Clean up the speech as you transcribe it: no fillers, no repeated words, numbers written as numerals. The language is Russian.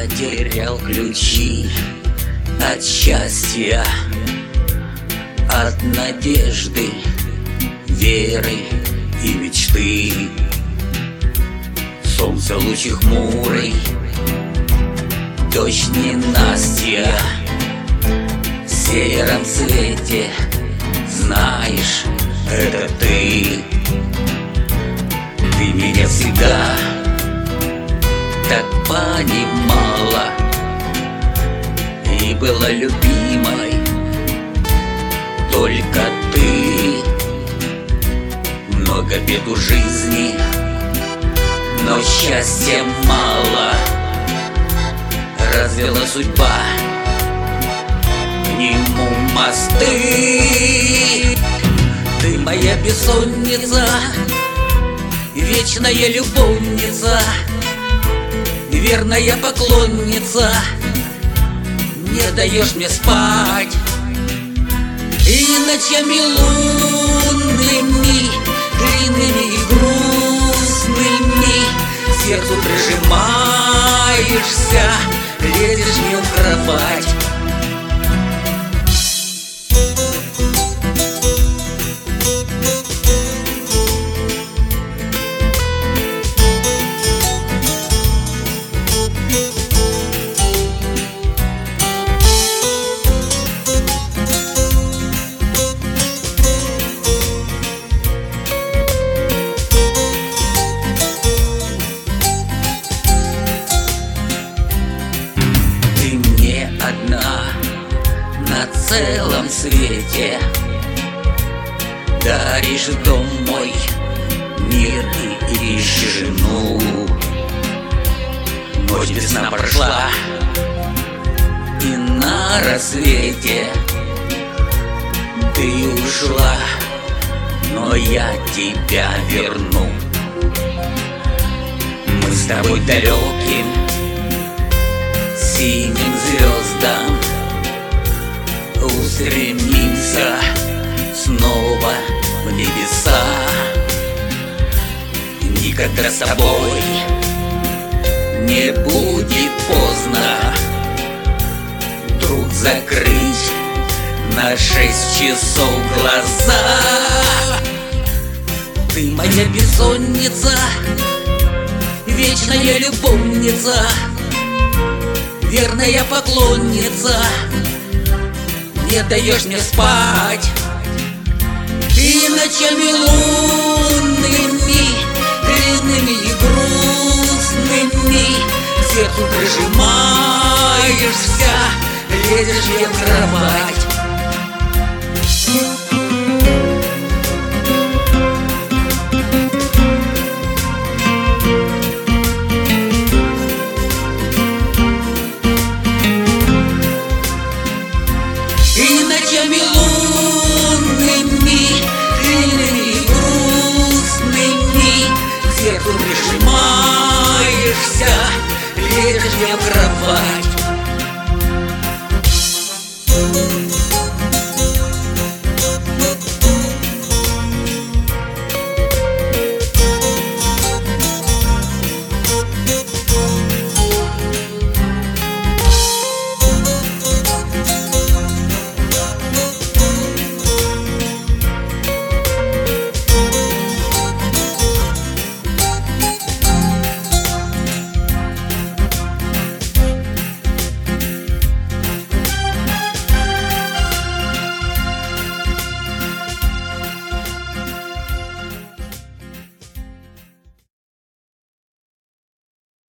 потерял ключи от счастья, от надежды, веры и мечты. Солнце лучи хмурый, дождь ненастья, в сером цвете, знаешь, это ты. Ты меня всегда так понимала и была любимой только ты. Много бед у жизни, но счастья мало. Развела судьба к нему мосты. Ты моя бессонница, вечная любовница, верная поклонница. Не даешь мне спать, и ночами лунными, длинными и грустными к сердцу прижимаешься, лезешь мне в кровать. Одна на целом свете, даришь дом мой, мир и тишину. Ночь без сна прошла, и на рассвете ты ушла, но я тебя верну. Мы с тобой далеким синим звездам устремимся снова в небеса. Никогда с тобой не будет поздно вдруг закрыть на 6 часов глаза. Ты моя бессонница, вечная любовница, верная поклонница. Не даешь мне спать, и ночами лунными, длинными и грустными к сердцу прижимаешься, лезешь мне в кровать. Ночами лунными, длинными и грустными к сердцу прижимаешься, лезешь мне в кровать.